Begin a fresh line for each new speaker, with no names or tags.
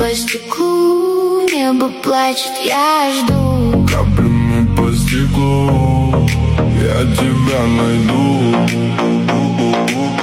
по стеклу, небо плачет, я жду.
Каплями по стеклу я тебя найду.